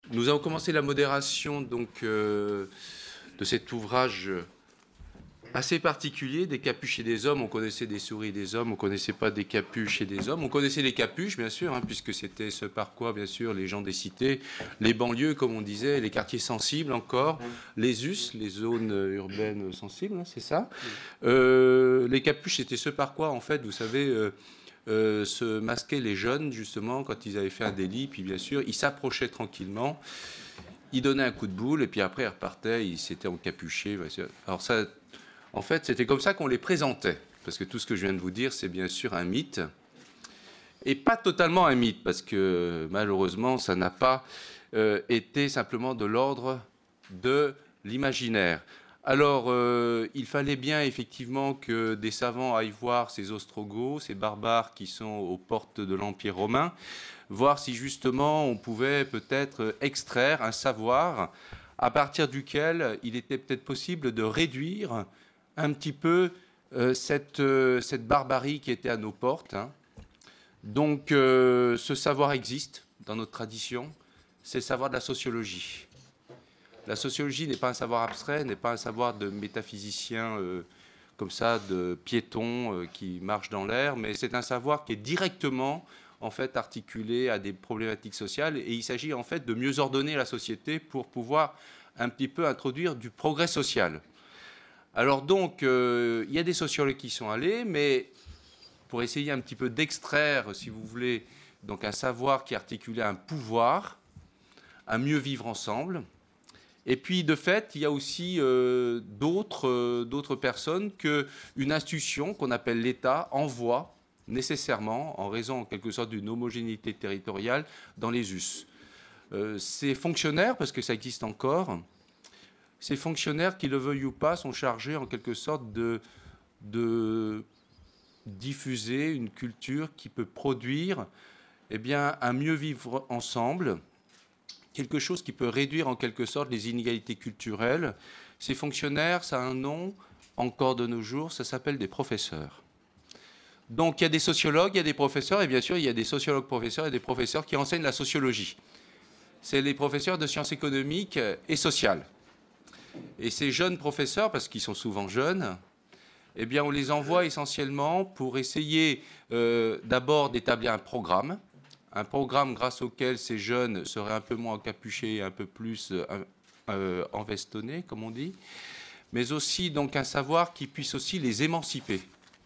Nous avons commencé la modération donc, de cet ouvrage assez particulier, des capuches et des hommes. On connaissait des souris et des hommes, on ne connaissait pas des capuches et des hommes. On connaissait les capuches, bien sûr, hein, puisque c'était ce par quoi, bien sûr, les gens des cités, les banlieues, comme on disait, les quartiers sensibles encore, les US, les zones urbaines sensibles, hein, c'est ça. Les capuches, c'était ce par quoi, en fait, vous savez... se masquaient les jeunes, justement, quand ils avaient fait un délit. Puis, bien sûr, ils s'approchaient tranquillement, ils donnaient un coup de boule, et puis après, ils repartaient, ils s'étaient encapuchés. Alors ça, en fait, c'était comme ça qu'on les présentait. Parce que tout ce que je viens de vous dire, c'est bien sûr un mythe. Et pas totalement un mythe, parce que malheureusement, ça n'a pas été simplement de l'ordre de l'imaginaire. Alors, il fallait bien effectivement que des savants aillent voir ces Ostrogoths, ces barbares qui sont aux portes de l'Empire romain, voir si justement on pouvait peut-être extraire un savoir à partir duquel il était peut-être possible de réduire un petit peu cette barbarie qui était à nos portes, hein. Donc, ce savoir existe dans notre tradition, c'est le savoir de la sociologie. La sociologie n'est pas un savoir abstrait, n'est pas un savoir de métaphysicien comme ça, de piéton qui marche dans l'air, mais c'est un savoir qui est directement en fait articulé à des problématiques sociales, et il s'agit en fait de mieux ordonner la société pour pouvoir un petit peu introduire du progrès social. Alors donc, il y a des sociologues qui sont allés, mais pour essayer un petit peu d'extraire, si vous voulez, donc un savoir qui articulait un pouvoir, un mieux vivre ensemble. Et puis, de fait, il y a aussi d'autres personnes qu'une institution qu'on appelle l'État envoie nécessairement, en raison en quelque sorte d'une homogénéité territoriale, dans les us. Ces fonctionnaires, parce que ça existe encore, ces fonctionnaires, qu'ils le veuillent ou pas, sont chargés en quelque sorte de diffuser une culture qui peut produire eh bien, un mieux vivre ensemble, quelque chose qui peut réduire en quelque sorte les inégalités culturelles. Ces fonctionnaires, ça a un nom encore de nos jours, ça s'appelle des professeurs. Donc il y a des sociologues, il y a des professeurs, et bien sûr il y a des sociologues professeurs et des professeurs qui enseignent la sociologie. C'est les professeurs de sciences économiques et sociales. Et ces jeunes professeurs, parce qu'ils sont souvent jeunes, eh bien on les envoie essentiellement pour essayer d'abord d'établir un programme grâce auquel ces jeunes seraient un peu moins encapuchés, un peu plus envestonnés, comme on dit, mais aussi donc un savoir qui puisse aussi les émanciper.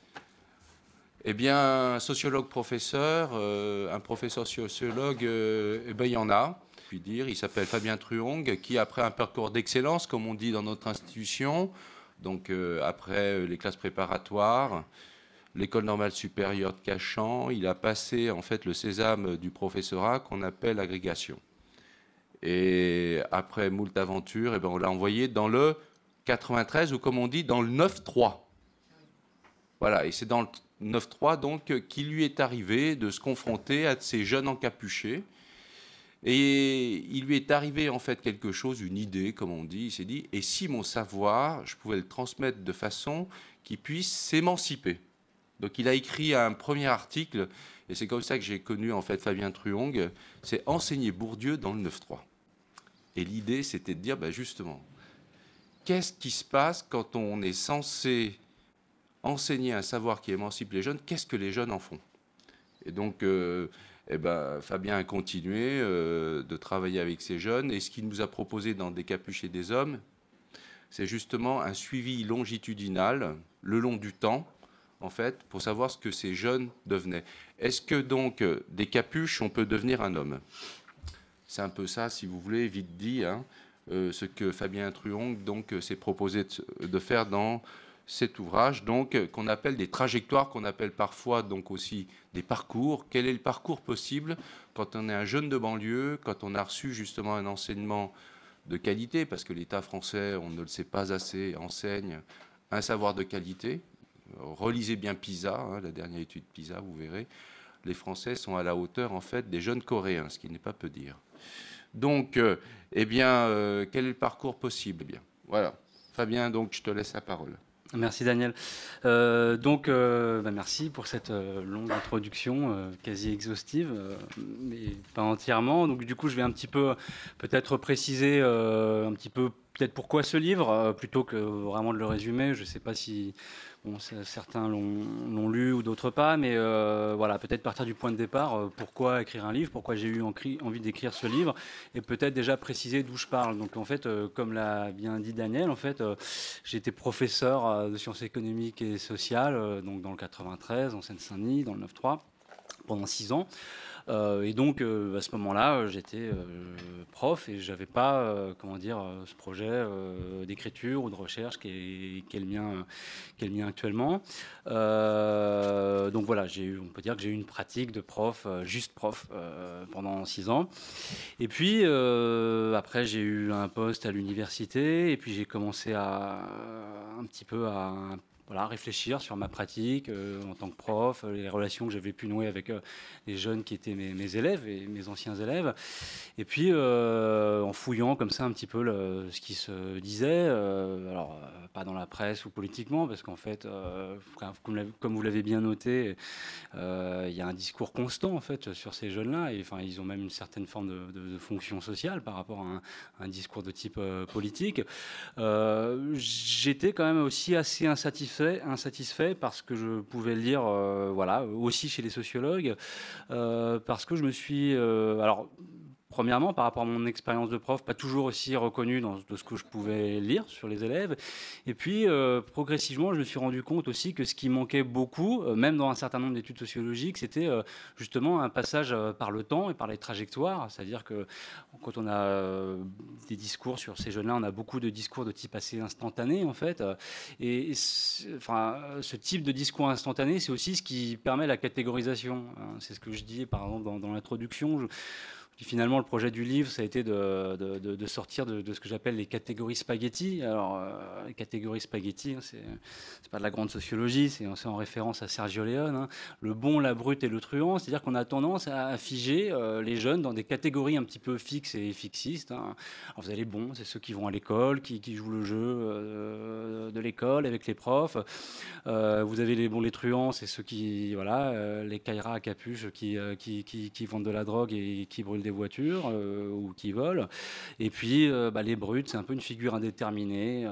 Eh bien, un sociologue professeur, un professeur sociologue, eh bien, il y en a, puis dire. Il s'appelle Fabien Truong, qui après un parcours d'excellence, comme on dit dans notre institution, donc après les classes préparatoires, l'école normale supérieure de Cachan, il a passé en fait le sésame du professorat qu'on appelle agrégation. Et après moult aventures, eh ben, on l'a envoyé dans le 93, ou comme on dit, dans le 9-3. Voilà, et c'est dans le 9-3 donc qu'il lui est arrivé de se confronter à ces jeunes encapuchés. Et il lui est arrivé en fait quelque chose, une idée, comme on dit. Il s'est dit, et si mon savoir, je pouvais le transmettre de façon qu'il puisse s'émanciper. Donc il a écrit un premier article, et c'est comme ça que j'ai connu en fait Fabien Truong, c'est Enseigner Bourdieu dans le 9-3. Et l'idée, c'était de dire, ben justement, qu'est-ce qui se passe quand on est censé enseigner un savoir qui émancipe les jeunes? Qu'est-ce que les jeunes en font? Et donc, eh ben, Fabien a continué de travailler avec ces jeunes, et ce qu'il nous a proposé dans Des capuches et des hommes, c'est justement un suivi longitudinal, le long du temps, en fait, pour savoir ce que ces jeunes devenaient. Est-ce que donc, des capuches, on peut devenir un homme? C'est un peu ça, si vous voulez, vite dit, hein, ce que Fabien Truong donc s'est proposé de faire dans cet ouvrage, donc qu'on appelle des trajectoires, qu'on appelle parfois donc aussi des parcours. Quel est le parcours possible quand on est un jeune de banlieue, quand on a reçu justement un enseignement de qualité, parce que l'État français, on ne le sait pas assez, enseigne un savoir de qualité. Relisez bien PISA, hein, la dernière étude PISA, vous verrez. Les Français sont à la hauteur en fait des jeunes Coréens, ce qui n'est pas peu dire. Donc, eh bien, quel est le parcours possible? Eh bien, voilà. Fabien, donc je te laisse la parole. Merci Daniel. Merci pour cette longue introduction quasi exhaustive, mais pas entièrement. Donc du coup, je vais un petit peu peut-être préciser un petit peu peut-être pourquoi ce livre, plutôt que vraiment de le résumer. Je ne sais pas si certains l'ont lu ou d'autres pas, mais voilà, peut-être partir du point de départ, pourquoi écrire un livre, pourquoi j'ai eu envie d'écrire ce livre, et peut-être déjà préciser d'où je parle. Donc en fait, comme l'a bien dit Daniel, en fait, j'ai été professeur de sciences économiques et sociales, donc dans le 93, en Seine-Saint-Denis, dans le 9-3, pendant 6 ans. Et donc, à ce moment-là, j'étais prof et je n'avais pas ce projet d'écriture ou de recherche qui est le mien actuellement. Donc voilà, on peut dire que j'ai eu une pratique de prof, juste prof, pendant 6 ans. Et puis, après, j'ai eu un poste à l'université et puis j'ai commencé un petit peu à réfléchir sur ma pratique en tant que prof, les relations que j'avais pu nouer avec les jeunes qui étaient mes élèves et mes anciens élèves. Et puis, en fouillant comme ça un petit peu ce qui se disait, pas dans la presse ou politiquement, parce qu'en fait, comme vous l'avez bien noté, il y a un discours constant en fait sur ces jeunes-là, et enfin, ils ont même une certaine forme de fonction sociale par rapport à un discours de type politique. J'étais quand même aussi assez insatisfait parce que je pouvais le lire, aussi chez les sociologues, parce que je me suis, premièrement, par rapport à mon expérience de prof, pas toujours aussi reconnu de ce que je pouvais lire sur les élèves. Et puis, progressivement, je me suis rendu compte aussi que ce qui manquait beaucoup, même dans un certain nombre d'études sociologiques, c'était justement un passage par le temps et par les trajectoires. C'est-à-dire que quand on a des discours sur ces jeunes-là, on a beaucoup de discours de type assez instantané, en fait. Ce type de discours instantané, c'est aussi ce qui permet la catégorisation. C'est ce que je dis, par exemple, dans l'introduction. Finalement, le projet du livre, ça a été de sortir de ce que j'appelle les catégories spaghetti. Alors, les catégories spaghetti, c'est pas de la grande sociologie, c'est en référence à Sergio Leone. Le bon, la brute et le truand. C'est-à-dire qu'on a tendance à figer les jeunes dans des catégories un petit peu fixes et fixistes. Alors, vous avez les bons, c'est ceux qui vont à l'école, qui jouent le jeu de l'école avec les profs. Vous avez les bons, les truands, c'est ceux qui, les caïras à capuche qui vendent de la drogue et qui brûlent des voitures ou qui volent. Et puis les brutes, c'est un peu une figure indéterminée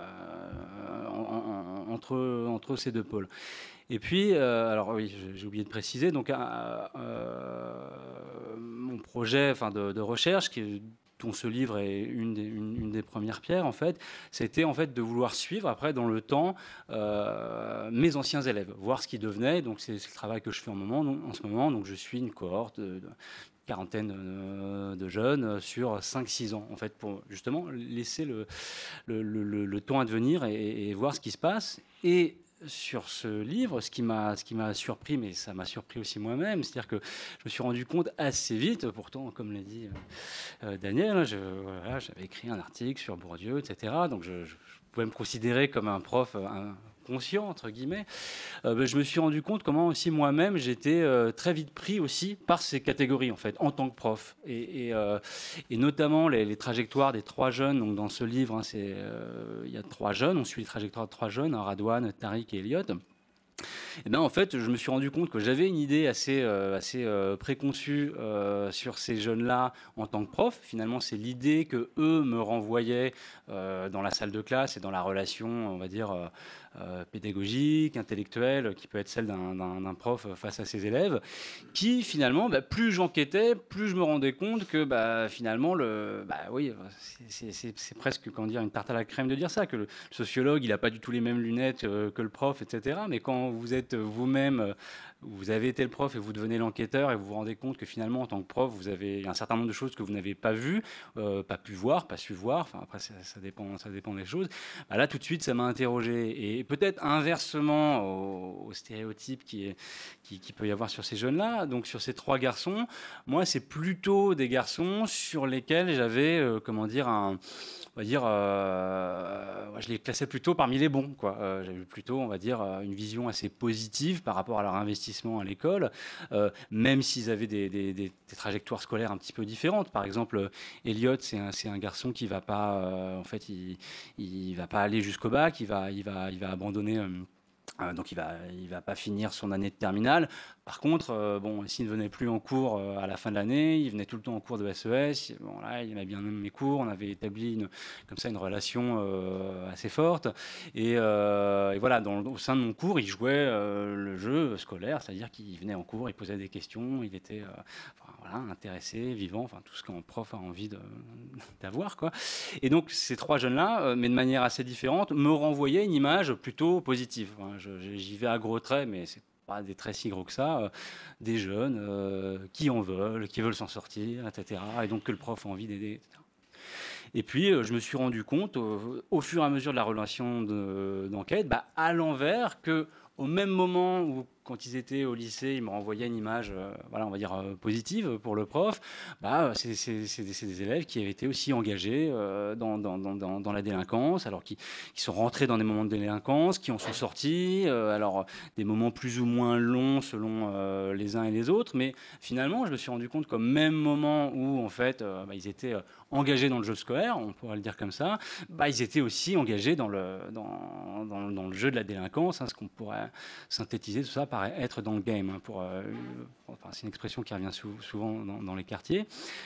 entre ces deux pôles. Et puis, alors oui, j'ai oublié de préciser, donc mon projet de recherche dont ce livre est une des premières pierres, en fait, c'était en fait de vouloir suivre après dans le temps mes anciens élèves, voir ce qu'ils devenaient. Donc c'est le travail que je fais en ce moment. Donc je suis une cohorte de quarantaine de jeunes sur 5-6 ans, en fait, pour justement laisser le temps advenir et voir ce qui se passe. Et sur ce livre, ce qui m'a surpris, mais ça m'a surpris aussi moi-même, c'est-à-dire que je me suis rendu compte assez vite, pourtant, comme l'a dit Daniel, j'avais écrit un article sur Bourdieu, etc. Donc je pouvais me considérer comme un prof conscient, entre guillemets. Je me suis rendu compte comment aussi moi-même j'étais très vite pris aussi par ces catégories, en fait, en tant que prof, et notamment les trajectoires des 3 jeunes. Donc dans ce livre, il y a 3 jeunes, on suit les trajectoires de 3 jeunes, Radouane, Tariq et Elliot. Et en fait, je me suis rendu compte que j'avais une idée assez préconçue sur ces jeunes-là en tant que prof. Finalement, c'est l'idée que eux me renvoyaient dans la salle de classe et dans la relation, on va dire, pédagogique, intellectuelle, qui peut être celle d'un prof face à ses élèves, qui finalement, plus j'enquêtais, plus je me rendais compte que finalement, c'est presque une tarte à la crème de dire ça, que le sociologue, il n'a pas du tout les mêmes lunettes que le prof, etc. Mais quand vous êtes vous-même, vous avez été le prof et vous devenez l'enquêteur et vous vous rendez compte que finalement, en tant que prof, vous avez un certain nombre de choses que vous n'avez pas vues, pas pu voir, pas su voir. Enfin, après, ça dépend des choses. Là, tout de suite, ça m'a interrogé. Et peut-être inversement au stéréotype qui peut y avoir sur ces jeunes-là, donc sur ces 3 garçons, moi, c'est plutôt des garçons sur lesquels j'avais, je les classais plutôt parmi les bons, quoi. J'avais plutôt, on va dire, une vision assez positive par rapport à leur investissement d'investissement à l'école, même s'ils avaient des trajectoires scolaires un petit peu différentes. Par exemple, Elliot, c'est un garçon qui va pas, en fait, il va pas aller jusqu'au bac, il va abandonner. Donc il va pas finir son année de terminale. Par contre, s'il ne venait plus en cours à la fin de l'année, il venait tout le temps en cours de SES. Bon, là, il aimait bien mes cours. On avait établi comme ça une relation assez forte. Et voilà, au sein de mon cours, il jouait le jeu scolaire, c'est-à-dire qu'il venait en cours, il posait des questions, il était intéressé, vivant, enfin tout ce qu'un prof a envie d'avoir, quoi. Et donc ces trois jeunes-là, mais de manière assez différente, me renvoyaient une image plutôt positive. J'y vais à gros traits, mais c'est pas des traits si gros que ça. Des jeunes qui en veulent, qui veulent s'en sortir, etc. Et donc que le prof a envie d'aider, etc. Et puis, je me suis rendu compte, au fur et à mesure de la relation d'enquête, à l'envers, qu'au même moment où, quand ils étaient au lycée, ils me renvoyaient une image, on va dire, positive pour le prof, c'est des élèves qui avaient été aussi engagés dans la délinquance, alors qui sont rentrés dans des moments de délinquance, qui en sont sortis, alors des moments plus ou moins longs selon les uns et les autres, mais finalement, je me suis rendu compte qu'au même moment où, en fait, ils étaient engagés dans le jeu scolaire, on pourrait le dire comme ça, ils étaient aussi engagés dans le jeu de la délinquance, ce qu'on pourrait synthétiser tout ça par être dans le game. C'est une expression qui revient souvent dans les quartiers.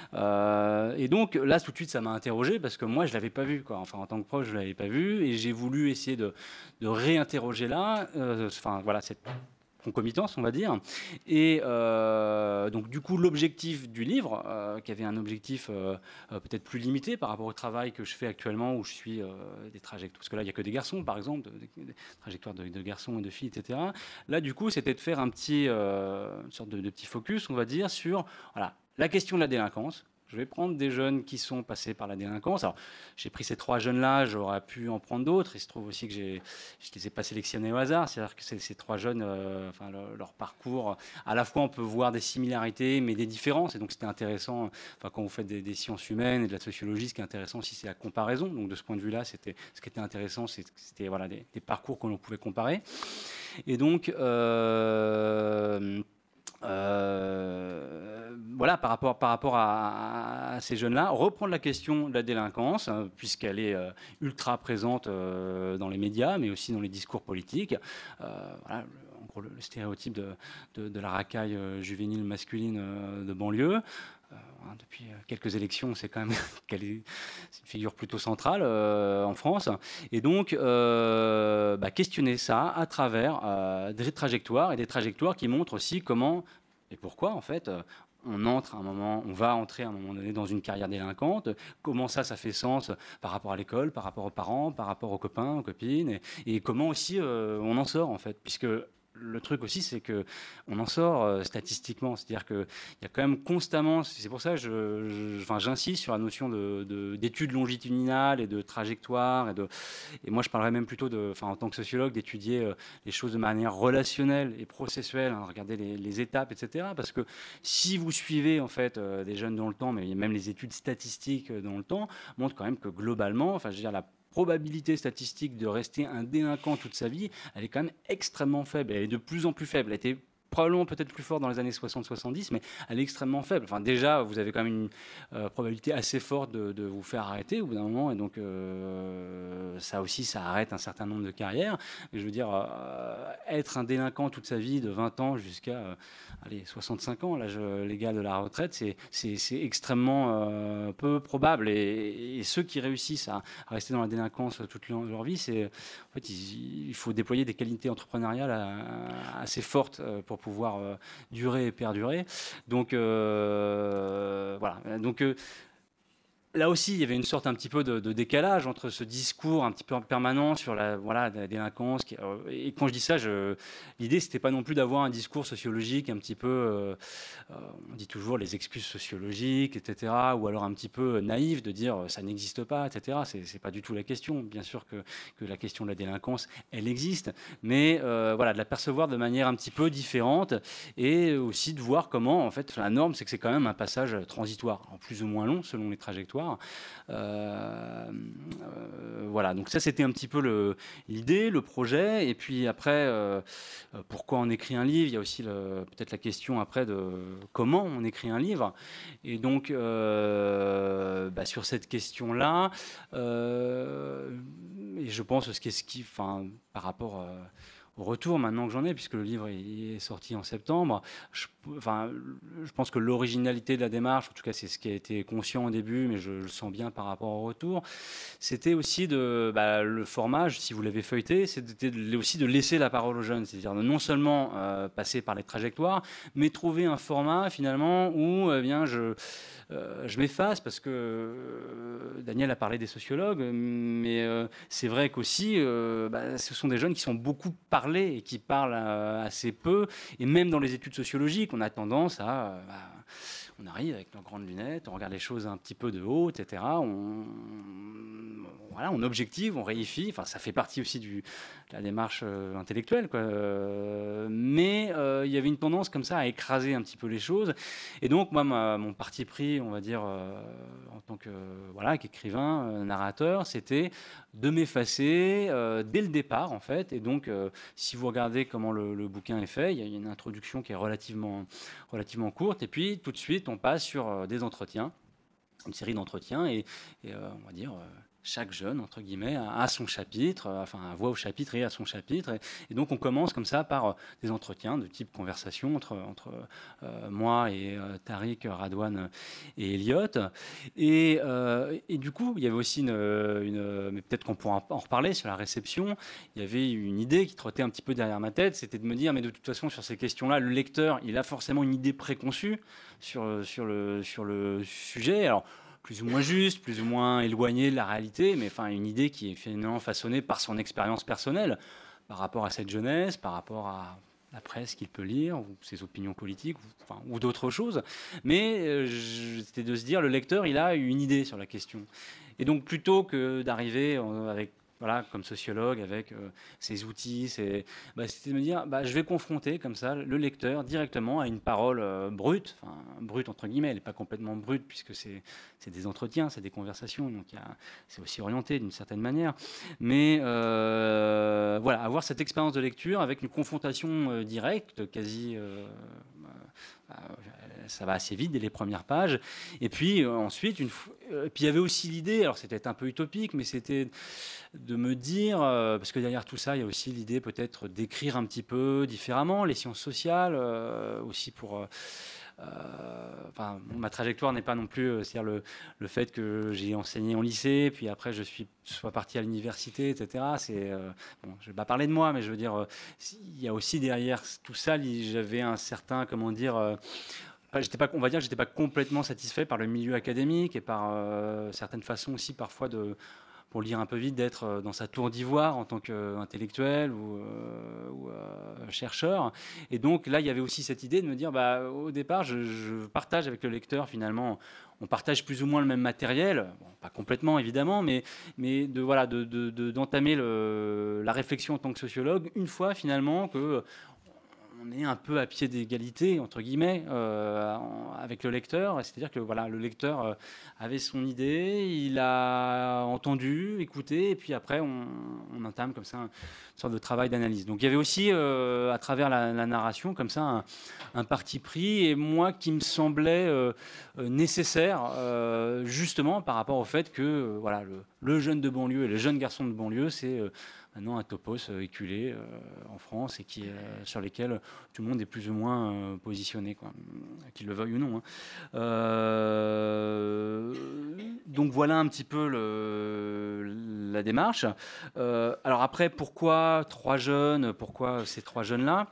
Et donc là, tout de suite, ça m'a interrogé parce que moi, je ne l'avais pas vu, quoi. Enfin, en tant que prof, je ne l'avais pas vu et j'ai voulu essayer de réinterroger là, cette concomitance, on va dire. Et donc, du coup, l'objectif du livre, qui avait un objectif peut-être plus limité par rapport au travail que je fais actuellement, où je suis des trajectoires, parce que là, il n'y a que des garçons, par exemple, des trajectoires de garçons et de filles, etc. Là, du coup, c'était de faire une sorte de petit focus, on va dire, sur la question de la délinquance. Je vais prendre des jeunes qui sont passés par la délinquance. Alors, j'ai pris ces trois jeunes-là, j'aurais pu en prendre d'autres. Il se trouve aussi que je ne les ai pas sélectionnés au hasard. C'est-à-dire que ces trois jeunes, leur parcours, à la fois on peut voir des similarités, mais des différences. Et donc, c'était intéressant, quand vous faites des sciences humaines et de la sociologie, ce qui est intéressant aussi, c'est la comparaison. Donc, de ce point de vue-là, ce qui était intéressant, c'était des parcours que l'on pouvait comparer. Et donc, par rapport à ces jeunes-là, reprendre la question de la délinquance, puisqu'elle est ultra présente dans les médias, mais aussi dans les discours politiques. En gros, le stéréotype de la racaille juvénile masculine de banlieue. Depuis quelques élections, c'est quand même qu'elle est une figure plutôt centrale en France. Et donc, questionner ça à travers des trajectoires, et des trajectoires qui montrent aussi comment et pourquoi, en fait, on va entrer à un moment donné dans une carrière délinquante. Comment ça fait sens par rapport à l'école, par rapport aux parents, par rapport aux copains, aux copines, et comment aussi on en sort, en fait, puisque le truc aussi, c'est qu'on en sort statistiquement. C'est-à-dire qu'il y a quand même constamment... C'est pour ça que j'insiste sur la notion d'études longitudinales et de trajectoire. Et moi, je parlerais même plutôt, en tant que sociologue, d'étudier les choses de manière relationnelle et processuelle, regarder les étapes, etc. Parce que si vous suivez, en fait, des jeunes dans le temps, mais même les études statistiques dans le temps, montrent quand même que globalement, la probabilité statistique de rester un délinquant toute sa vie, elle est quand même extrêmement faible. Elle est de plus en plus faible. Elle était probablement peut-être plus forte dans les années 60-70, mais elle est extrêmement faible. Déjà, vous avez quand même une probabilité assez forte de vous faire arrêter au bout d'un moment, et donc ça aussi, ça arrête un certain nombre de carrières. Et je veux dire, être un délinquant toute sa vie, de 20 ans jusqu'à 65 ans, l'âge légal de la retraite, c'est extrêmement peu probable. Et ceux qui réussissent à rester dans la délinquance toute leur vie, en fait, il faut déployer des qualités entrepreneuriales assez fortes pour pouvoir durer et perdurer. Donc, Donc, là aussi, il y avait une sorte un petit peu de décalage entre ce discours un petit peu permanent sur la délinquance. Et quand je dis ça, l'idée, c'était pas non plus d'avoir un discours sociologique un petit peu, on dit toujours les excuses sociologiques, etc., ou alors un petit peu naïf de dire ça n'existe pas, etc. C'est pas du tout la question. Bien sûr que la question de la délinquance, elle existe, mais de la percevoir de manière un petit peu différente, et aussi de voir comment, en fait, la norme, c'est que c'est quand même un passage transitoire, plus ou moins long selon les trajectoires. trajectoire. Voilà, donc ça c'était un petit peu l'idée, le projet. Et puis après, pourquoi on écrit un livre? Il y a aussi peut-être la question après de comment on écrit un livre. Et donc sur cette question-là, et je pense par rapport au retour maintenant que j'en ai, puisque le livre est sorti en septembre, je pense que l'originalité de la démarche, en tout cas c'est ce qui a été conscient au début, mais je le sens bien par rapport au retour, c'était aussi le format, si vous l'avez feuilleté, c'était aussi de laisser la parole aux jeunes, c'est-à-dire de non seulement passer par les trajectoires, mais trouver un format finalement où je m'efface parce que Daniel a parlé des sociologues, mais c'est vrai qu'aussi, ce sont des jeunes qui sont beaucoup parlés et qui parlent assez peu. Et même dans les études sociologiques, on a tendance à... on arrive avec nos grandes lunettes, on regarde les choses un petit peu de haut, etc. On objective, on réifie. Enfin, ça fait partie aussi de la démarche intellectuelle, quoi. Mais il y avait une tendance comme ça à écraser un petit peu les choses. Et donc, moi, mon parti pris, on va dire, en tant qu'écrivain, narrateur, c'était de m'effacer dès le départ, en fait. Et donc, si vous regardez comment le bouquin est fait, il y a une introduction qui est relativement courte. Et puis, tout de suite, on passe sur des entretiens, une série d'entretiens. Et on va dire... chaque jeune, entre guillemets, a son chapitre, a voix au chapitre et a son chapitre. Et donc, on commence comme ça par des entretiens de type conversation entre moi et Tariq, Radouane et Elliot. Et du coup, il y avait aussi mais peut-être qu'on pourra en reparler sur la réception. Il y avait une idée qui trottait un petit peu derrière ma tête, c'était de me dire, mais de toute façon, sur ces questions-là, le lecteur, il a forcément une idée préconçue sur le sujet. Alors, plus ou moins juste, plus ou moins éloigné de la réalité, mais une idée qui est finalement façonnée par son expérience personnelle, par rapport à cette jeunesse, par rapport à la presse qu'il peut lire, ou ses opinions politiques, ou d'autres choses. Mais c'était de se dire, le lecteur, il a une idée sur la question. Et donc, plutôt que d'arriver avec... comme sociologue, avec ses outils, c'était de me dire, je vais confronter comme ça le lecteur directement à une parole brute, brute entre guillemets, elle n'est pas complètement brute puisque c'est des entretiens, c'est des conversations, donc c'est aussi orienté d'une certaine manière. Mais avoir cette expérience de lecture avec une confrontation directe, quasi... ça va assez vite dès les premières pages. Et puis ensuite, puis il y avait aussi l'idée, alors c'était un peu utopique, mais c'était de me dire, parce que derrière tout ça, il y a aussi l'idée peut-être d'écrire un petit peu différemment, les sciences sociales, aussi pour... ma trajectoire n'est pas non plus, c'est-à-dire le fait que j'ai enseigné en lycée, puis après je sois parti à l'université, etc. Je ne vais pas parler de moi, mais je veux dire, il y a aussi derrière tout ça, j'avais un certain, comment dire, on va dire que j'étais pas complètement satisfait par le milieu académique et par certaines façons aussi parfois pour lire un peu vite, d'être dans sa tour d'ivoire en tant qu'intellectuel ou chercheur. Et donc là, il y avait aussi cette idée de me dire, au départ, je partage avec le lecteur finalement. On partage plus ou moins le même matériel, pas complètement évidemment, mais d'entamer la réflexion en tant que sociologue une fois finalement que on est un peu à pied d'égalité, entre guillemets, avec le lecteur. C'est-à-dire que le lecteur avait son idée, il a entendu, écouté, et puis après, on entame comme ça une sorte de travail d'analyse. Donc il y avait aussi, à travers la narration, comme ça, un parti pris, et moi qui me semblait nécessaire, justement, par rapport au fait que le jeune de banlieue et le jeune garçon de banlieue, c'est... maintenant un topos éculé en France et sur lesquels tout le monde est plus ou moins positionné, qu'il le veuille ou non. Donc voilà un petit peu la démarche. Alors après, pourquoi trois jeunes? Pourquoi ces trois jeunes-là?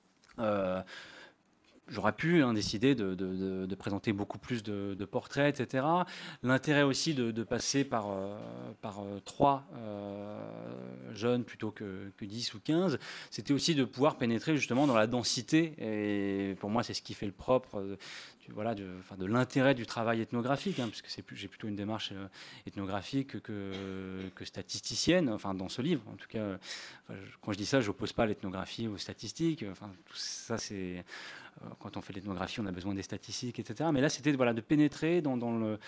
J'aurais pu décider de présenter beaucoup plus de portraits, etc. L'intérêt aussi de passer par trois jeunes plutôt que 10 ou 15, c'était aussi de pouvoir pénétrer justement dans la densité. Et pour moi, c'est ce qui fait le propre de l'intérêt du travail ethnographique, puisque j'ai plutôt une démarche ethnographique que statisticienne, dans ce livre. En tout cas, quand je dis ça, je n'oppose pas l'ethnographie aux statistiques. Tout ça, c'est... quand on fait l'ethnographie, on a besoin des statistiques, etc. Mais là, c'était voilà, de pénétrer dans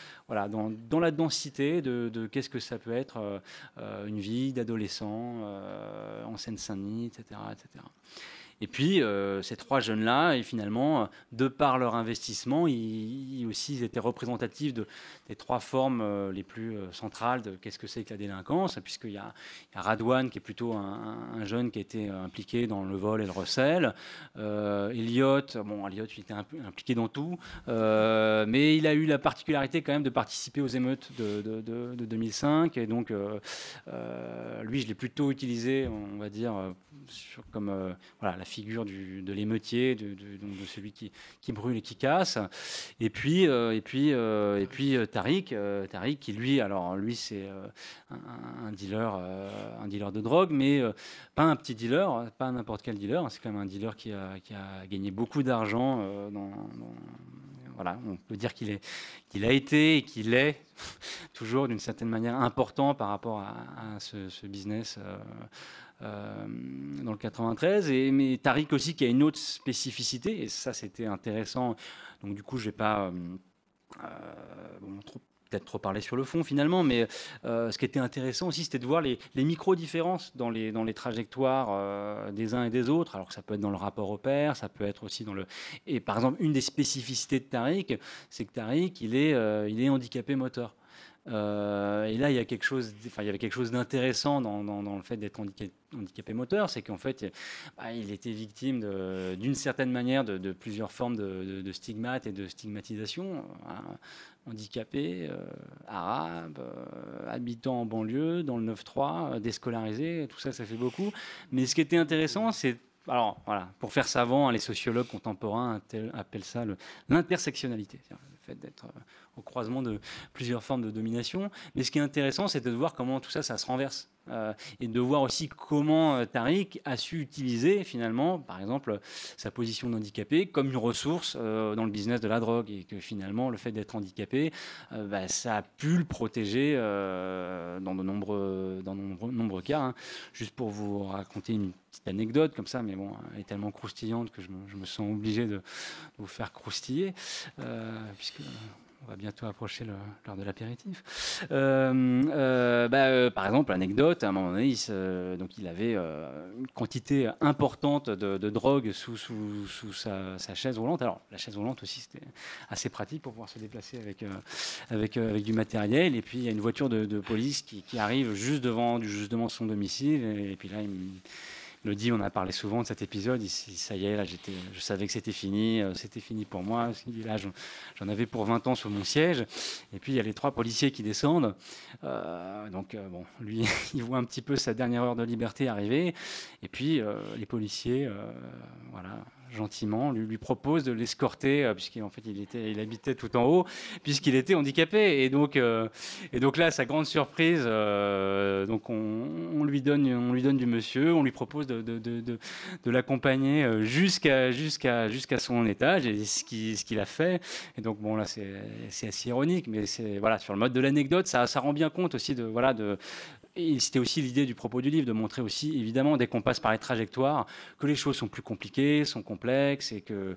la densité de qu'est-ce que ça peut être une vie d'adolescent en Seine-Saint-Denis, etc., etc. Et puis, ces 3 jeunes-là, et finalement, de par leur investissement, ils étaient représentatifs des 3 formes les plus centrales de qu'est-ce que c'est que la délinquance, puisqu'il y a Radouane, qui est plutôt un jeune qui a été impliqué dans le vol et le recel. Elliot, il était impliqué dans tout, mais il a eu la particularité quand même de participer aux émeutes de 2005, et donc, lui, je l'ai plutôt utilisé, on va dire, comme la figure de l'émeutier, de celui qui brûle et qui casse. Et puis Tariq, qui lui c'est un dealer de drogue, mais pas un petit dealer, pas n'importe quel dealer. C'est quand même un dealer qui a gagné beaucoup d'argent voilà, on peut dire qu'il a été et qu'il est toujours d'une certaine manière important par rapport à ce business dans le 93. Mais Tariq aussi, qui a une autre spécificité, et ça c'était intéressant. Donc du coup, je ne vais pas peut-être trop parler sur le fond finalement, mais ce qui était intéressant aussi, c'était de voir les micro-différences dans les trajectoires des uns et des autres. Alors ça peut être dans le rapport au père, ça peut être aussi dans le... Et par exemple, une des spécificités de Tariq, c'est que Tariq, il est handicapé moteur. Et là, il y avait quelque chose d'intéressant dans le fait d'être handicapé moteur, c'est qu'en fait, il était victime d'une certaine manière de plusieurs formes de stigmates et de stigmatisation. Handicapé, arabe, habitant en banlieue, dans le 9-3, déscolarisé, tout ça, ça fait beaucoup. Mais ce qui était intéressant, c'est... Alors, voilà, pour faire savant, les sociologues contemporains appellent ça l'intersectionnalité. Le fait d'être au croisement de plusieurs formes de domination. Mais ce qui est intéressant, c'est de voir comment tout ça, ça se renverse. Et de voir aussi comment Tariq a su utiliser finalement, par exemple, sa position d'handicapé comme une ressource dans le business de la drogue, et que finalement le fait d'être handicapé, ça a pu le protéger dans de nombreux cas. Hein. Juste pour vous raconter une petite anecdote comme ça, mais bon, elle est tellement croustillante que je me sens obligé de vous faire croustiller, puisque... On va bientôt approcher l'heure de l'apéritif. Par exemple, anecdote, à un moment donné, il avait une quantité importante de drogue sous sa chaise roulante. Alors, la chaise roulante aussi, c'était assez pratique pour pouvoir se déplacer avec du matériel. Et puis, il y a une voiture de police qui arrive juste devant son domicile. Et puis là, il dit, on a parlé souvent de cet épisode, ça y est, là, je savais que c'était fini pour moi. Là, j'en avais pour 20 ans sur mon siège. Et puis, il y a les 3 policiers qui descendent. Lui, il voit un petit peu sa dernière heure de liberté arriver. Et puis, les policiers, gentiment, lui propose de l'escorter, puisqu'en fait, il habitait tout en haut, puisqu'il était handicapé. Et donc là, sa grande surprise, donc on lui donne du monsieur, on lui propose de l'accompagner jusqu'à son étage, et ce qu'il a fait. Et donc bon, là, c'est assez ironique, mais c'est sur le mode de l'anecdote, ça rend bien compte aussi et c'était aussi l'idée du propos du livre, de montrer aussi, évidemment, dès qu'on passe par les trajectoires, que les choses sont plus compliquées, sont complexes, et que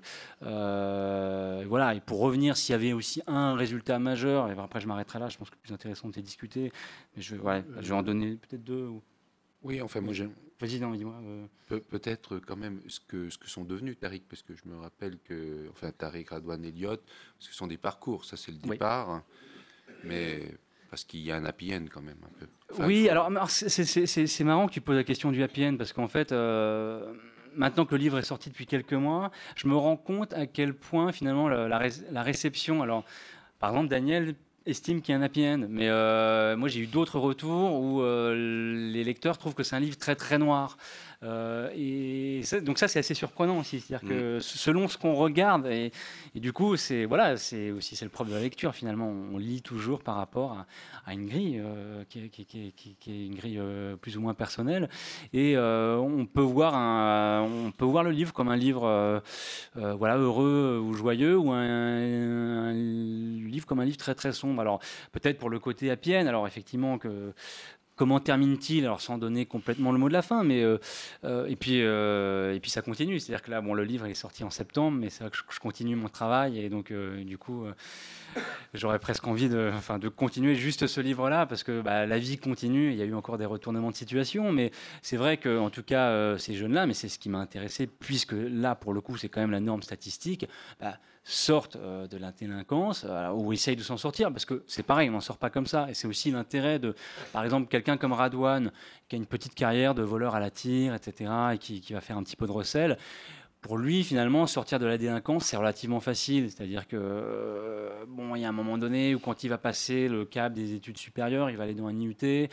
et pour revenir, s'il y avait aussi un résultat majeur, et après je m'arrêterai là, je pense que le plus intéressant de discuter, mais je vais en donner peut-être 2. Oui, enfin moi j'aime. Vas-y, non, dis-moi. Peut-être quand même ce que sont devenus Tariq, parce que je me rappelle que, Tariq, Radouane, Elliot, parce que ce sont des parcours, ça c'est le départ, mais parce qu'il y a un happy end quand même un peu. Alors c'est marrant que tu poses la question du happy end, parce qu'en fait, maintenant que le livre est sorti depuis quelques mois, je me rends compte à quel point finalement la réception. Alors, par exemple, Daniel estime qu'il y a un happy end, mais moi j'ai eu d'autres retours où les lecteurs trouvent que c'est un livre très très noir. Donc ça c'est assez surprenant aussi, c'est-à-dire que selon ce qu'on regarde, et du coup c'est le propre de la lecture finalement, on lit toujours par rapport à une grille qui est une grille plus ou moins personnelle, et on peut voir le livre comme un livre heureux ou joyeux, ou un livre comme un livre très très sombre. Alors peut-être pour le côté happy end, alors effectivement que Comment termine-t-il? Alors sans donner complètement le mot de la fin, mais et puis ça continue. C'est-à-dire que là, bon, le livre est sorti en septembre, mais c'est vrai que je continue mon travail et donc du coup, j'aurais presque envie de continuer juste ce livre-là parce que la vie continue. Il y a eu encore des retournements de situation, mais c'est vrai que en tout cas, ces jeunes-là, mais c'est ce qui m'a intéressé puisque là, pour le coup, c'est quand même la norme statistique. Sortent de la délinquance ou essayent de s'en sortir parce que c'est pareil, on n'en sort pas comme ça et c'est aussi l'intérêt de, par exemple, quelqu'un comme Radouane qui a une petite carrière de voleur à la tire, etc. et qui va faire un petit peu de recel. Pour lui, finalement, sortir de la délinquance, c'est relativement facile. C'est-à-dire que, il y a un moment donné où, quand il va passer le cap des études supérieures, il va aller dans un IUT.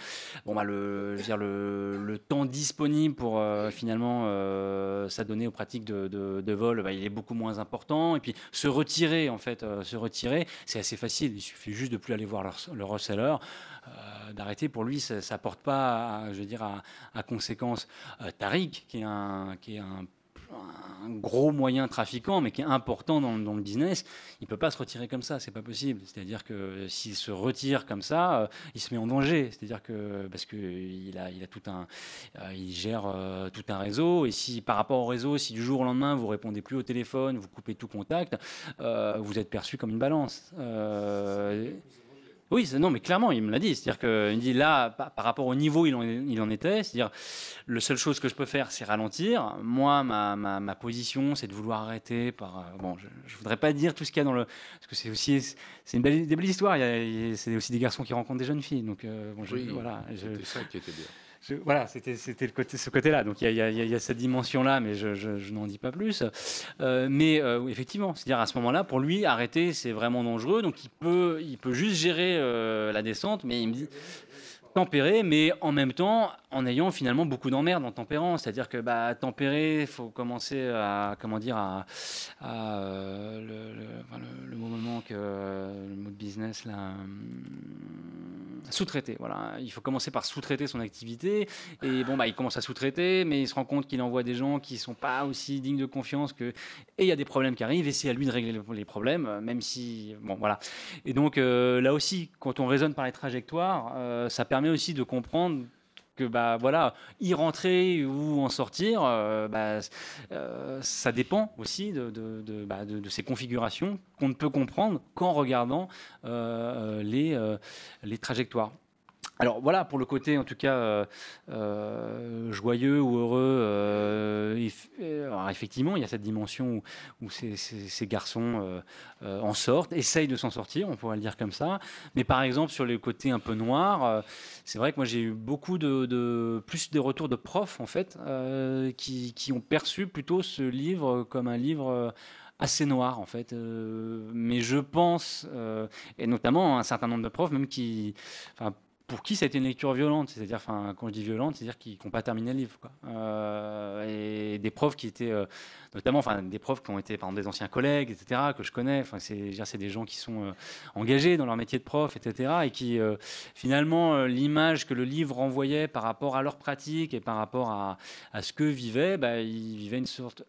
Le temps disponible pour finalement s'adonner aux pratiques de vol, il est beaucoup moins important. Et puis, se retirer, c'est assez facile. Il suffit juste de plus aller voir le reseller. D'arrêter, pour lui, ça ne porte pas, à conséquence. Tariq, qui est un gros moyen trafiquant, mais qui est important dans le business, il ne peut pas se retirer comme ça, c'est pas possible. C'est-à-dire que s'il se retire comme ça, il se met en danger. C'est-à-dire que parce qu'il il gère tout un réseau, et si par rapport au réseau, si du jour au lendemain vous répondez plus au téléphone, vous coupez tout contact, vous êtes perçu comme une balance. Oui, non, mais clairement, il me l'a dit. C'est-à-dire qu'il me dit là, par rapport au niveau il en était, c'est-à-dire la seule chose que je peux faire, c'est ralentir. Moi, ma position, c'est de vouloir arrêter par. Je voudrais pas dire tout ce qu'il y a dans le. Parce que c'est des belles histoires. C'est aussi des garçons qui rencontrent des jeunes filles. Donc, c'était ça qui était bien. C'était ce côté-là. Donc il y a cette dimension-là, mais je n'en dis pas plus. Effectivement, c'est-à-dire à ce moment-là, pour lui, arrêter, c'est vraiment dangereux. Donc il peut juste gérer la descente, mais il me dit tempérer, mais en même temps, en ayant finalement beaucoup d'emmerdes en tempérant. C'est-à-dire que tempérer, il faut commencer à le mot me manque, le mot de business là. Sous-traiter, voilà. Il faut commencer par sous-traiter son activité. Et il commence à sous-traiter, mais il se rend compte qu'il envoie des gens qui ne sont pas aussi dignes de confiance et il y a des problèmes qui arrivent, et c'est à lui de régler les problèmes, même si... voilà. Et donc, là aussi, quand on raisonne par les trajectoires, ça permet aussi de comprendre que y rentrer ou en sortir, ça dépend aussi de ces configurations qu'on ne peut comprendre qu'en regardant les trajectoires. Alors voilà, pour le côté en tout cas joyeux ou heureux, alors effectivement il y a cette dimension où ces garçons en sortent, essayent de s'en sortir, on pourrait le dire comme ça. Mais par exemple sur les côtés un peu noirs, c'est vrai que moi j'ai eu beaucoup plus des retours de profs en fait qui ont perçu plutôt ce livre comme un livre assez noir en fait, mais je pense et notamment un certain nombre de profs même pour qui ça a été une lecture violente, c'est-à-dire, quand je dis violente, c'est-à-dire qu'ils n'ont pas terminé le livre, quoi. Et des profs qui étaient, notamment, des profs qui ont été, par exemple, des anciens collègues, etc., que je connais. C'est des gens qui sont engagés dans leur métier de prof, etc., et qui, finalement, l'image que le livre renvoyait par rapport à leur pratique et par rapport à ce qu'eux vivaient, ils vivaient une sorte,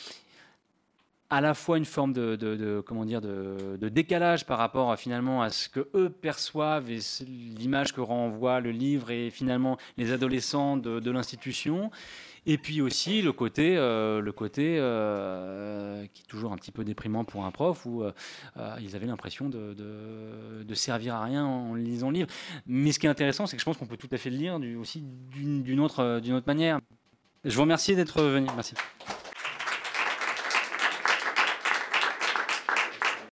à la fois une forme de décalage par rapport finalement à ce que eux perçoivent et l'image que renvoie le livre et finalement les adolescents de l'institution, et puis aussi le côté qui est toujours un petit peu déprimant pour un prof où ils avaient l'impression de servir à rien en lisant le livre. Mais ce qui est intéressant, c'est que je pense qu'on peut tout à fait le lire aussi d'une autre manière. Je vous remercie d'être venu. Merci.